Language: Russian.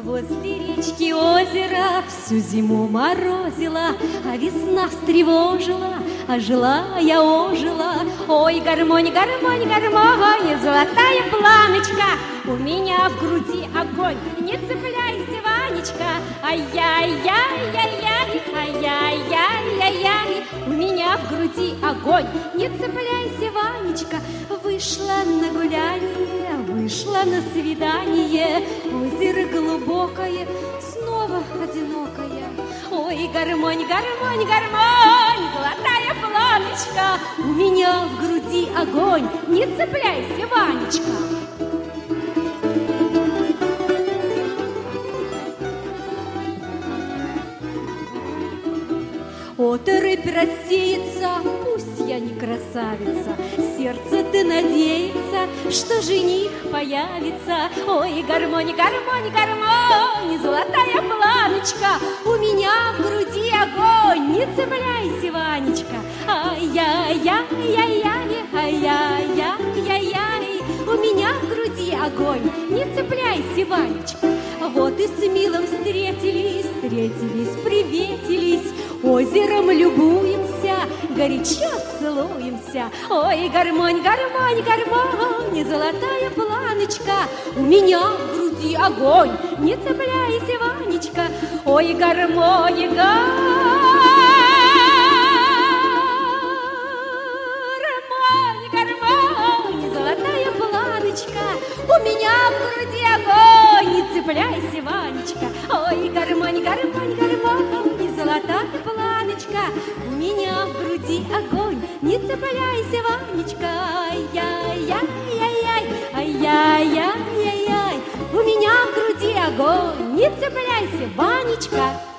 Возле речки озера всю зиму морозила, а весна встревожила, ожила я, ожила. Ой, гармонь, гармонь, гармонь, золотая планочка, у меня в груди огонь, не цепляйся, Ванечка. Ай-яй-яй-яй-яй, ай-яй-яй-яй-яй, у меня в груди огонь, не цепляйся, Ванечка. Вышла на гуляние, вышла на свидание, озеро глубокое, снова одинокое. Ой, гармонь, гармонь, гармонь, золотая планочка, у меня в груди огонь, не цепляйся, Ванечка. Оторопь рассеется, пусть я не красавица, сердце-то надеется, что жених появится. Ой, гармонь, гармонь, гармонь, золотая планочка, у меня в груди огонь, не цепляйся, Ванечка. Ай-яй-яй-яй-яй, ай-яй-яй-яй-яй, у меня в груди огонь, не цепляйся, Ванечка. Вот и с милым встретились, приветились, озером любуемся, горячо целуемся. Ой, гармонь, гармонь, гармонь, золотая планочка, у меня в груди огонь, не цепляйся, Ванечка. Ой, гармонь, гармонь, гармонь, золотая планочка, у меня в груди огонь, не цепляйся, Ванечка. Ой, гармонь, гармонь, гармонь, золотая планочка, у меня в груди огонь, не цепляйся, Ванечка. Ай-яй-яй-яй-яй, ай-яй-яй-яй-яй, у меня в груди огонь, не цепляйся, Ванечка.